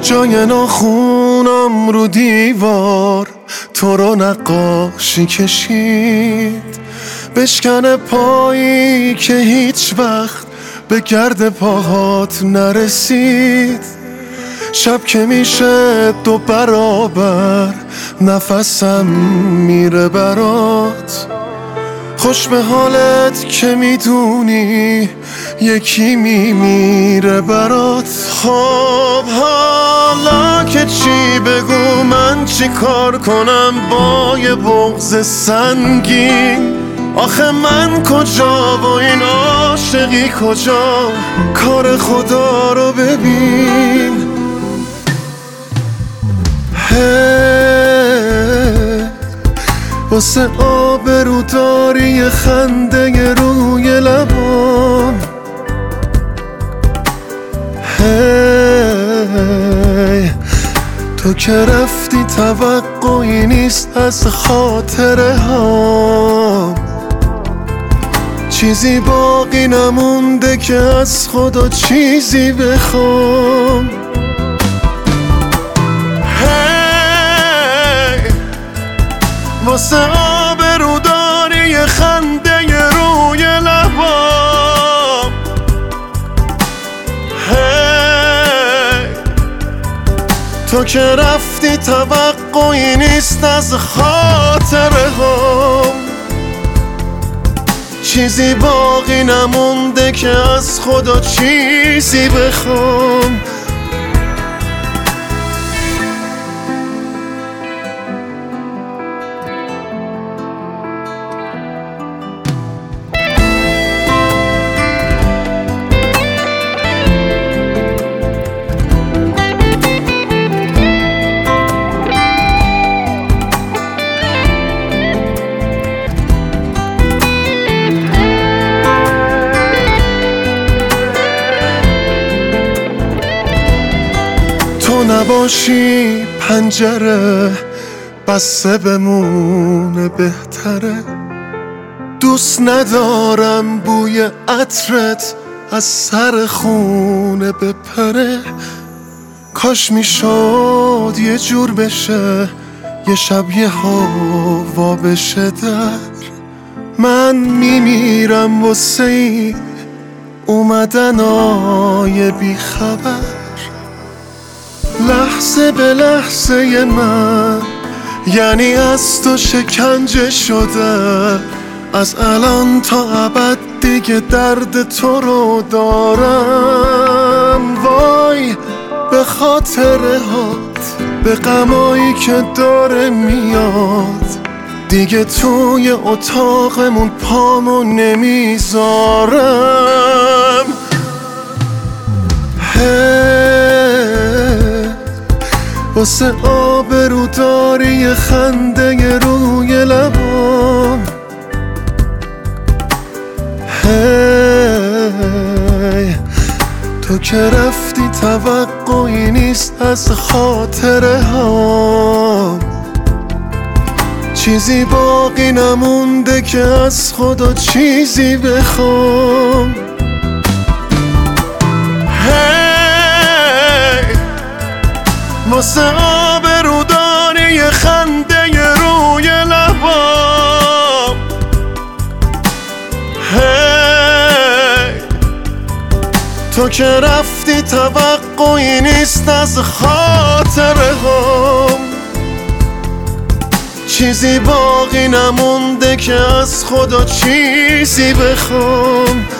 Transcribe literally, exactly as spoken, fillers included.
جای ناخونم رو دیوار تو رو نقاشی کشید، بشکنه پایی که هیچ وقت به گرد پاهات نرسید. شب که میشه دو برابر نفسم میره برات، خوش به حالت که میدونی یکی میمیره برات. خب حالا که چی بگو، من چی کار کنم با یه بغض سنگین؟ آخه من کجا و این عاشقی کجا؟ کار خدا رو ببین. هی واسه آبرو داری خنده روی لبام، هی تو که رفتی توقعی نیست از خاطره ها، چیزی باقی نمونده که از خدا چیزی بخوام. هی واسه آبرو داری خنده روی لبام، هی تو که رفتی توقعی نیست از خاطره هام، چیزی باقی نمونده که از خدا چیزی بخوام. تو نباشی پنجره بسته بمونه بهتره، دوست ندارم بوی عطرت از سر خونه بپره. کاش میشد یه جور بشه یه شب یه هوا بشه در، من میمیرم واسه این اومدنای بی خبر. لحظه به لحظه من یعنی از تو شکنجه شده، از الان تا ابد دیگه درد تو رو دارم. وای به خاطره هات، به غمایی که داره میاد، دیگه توی اتاقمون پامو نمیذارم. واسه آبرو داری خنده روی لبام، هی تو که رفتی توقعی نیست از خاطره ها، چیزی باقی نمونده که از خدا چیزی بخوام. واسه آبرو داری خنده روی لبام، هی تو که رفتی توقعی نیست از خاطره هام، چیزی باقی نمونده که از خدا چیزی بخوام.